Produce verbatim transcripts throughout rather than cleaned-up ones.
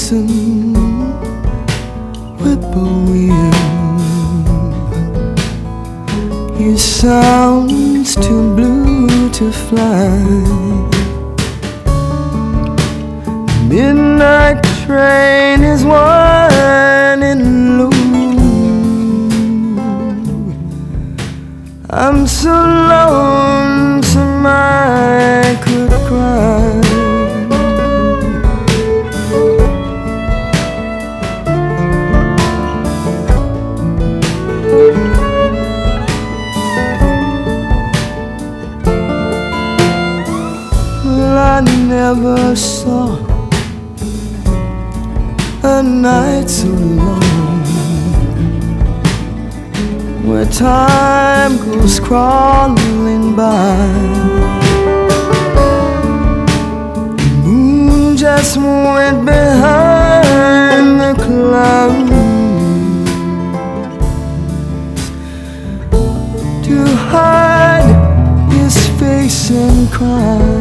listen, whippoorwill. Your sound's too blue to fly. Midnight train is winding low. I'm so lonesome I could cry. Well, I never saw a night so long, where time goes crawling by. The moon just went behind the clouds to hide his face and cry.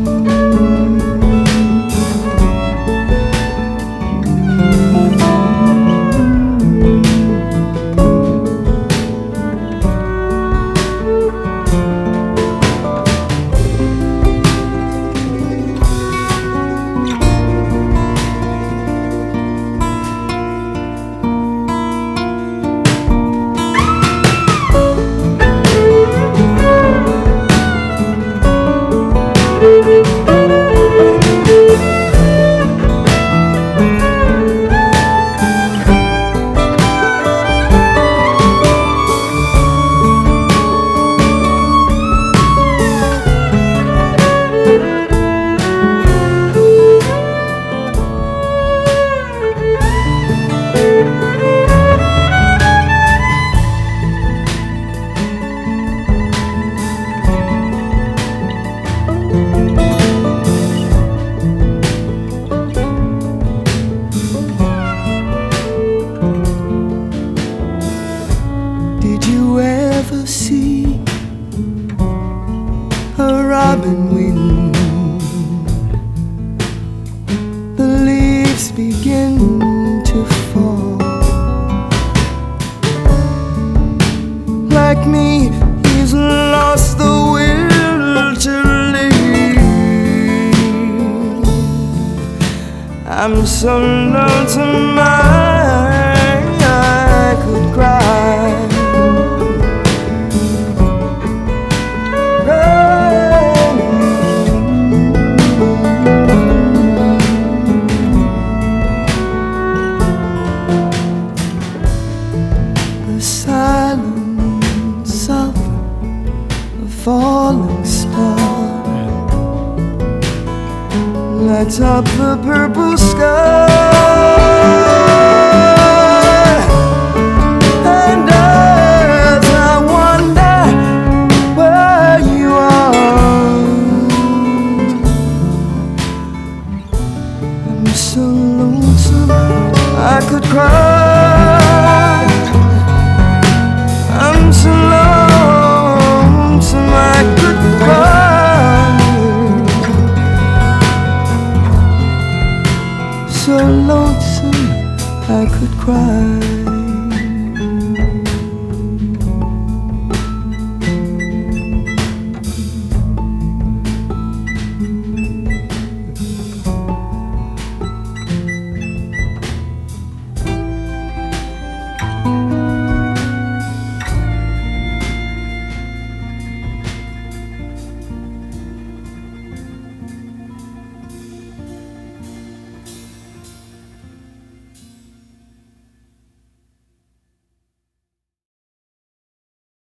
Did you ever see a robin wing? The leaves begin to fall. Like me, he's lost the will to live. I'm so lonesome I, I could cry. The silence of a falling star lights up the purple sky, and as I wonder where you are, I'm so lonesome I could cry. I'm so lonesome I could cry. So lonesome I could cry.